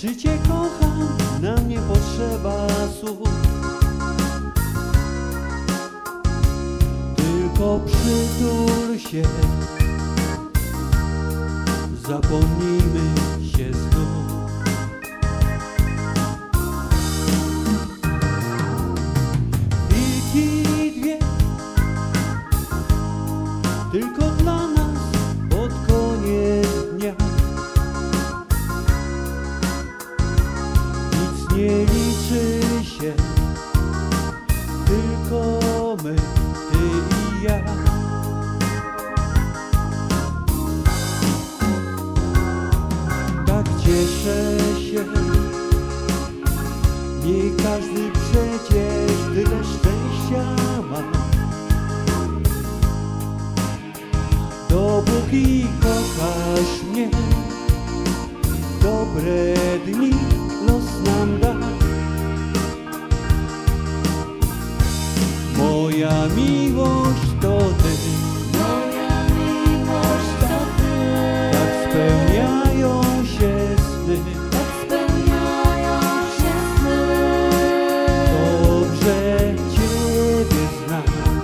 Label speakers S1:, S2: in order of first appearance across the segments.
S1: Czy Cię kocham, nam nie potrzeba słów. Tylko przytul się, zapomnijmy się znów. Chwilki dwie, tylko dla nas pod koniec dnia. Nic nie liczy się, tylko my, Ty i ja. Tak cieszę się, nie każdy przecież tyle szczęścia ma. Dopóki kochasz mnie, dobre dni los nam da. Moja miłość to Ty,
S2: moja miłość to Ty.
S1: tak spełniają się sny.
S2: Tak spełniają się sny.
S1: Dobrze Ciebie znam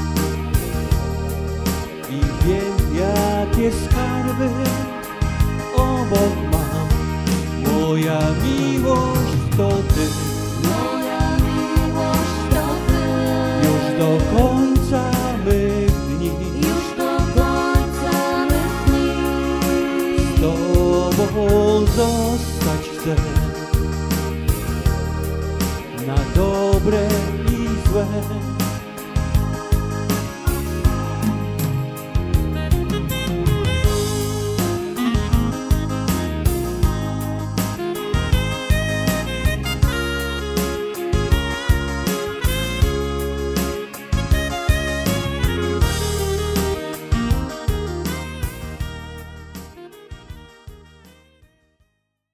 S1: i wiem, jakie skarby obok mam. Moja miłość to Ty,
S2: Moja miłość to Ty.
S1: już do końca mych dni.
S2: Już do końca mych dni.
S1: Z Tobą zostać chcę, na dobre i złe.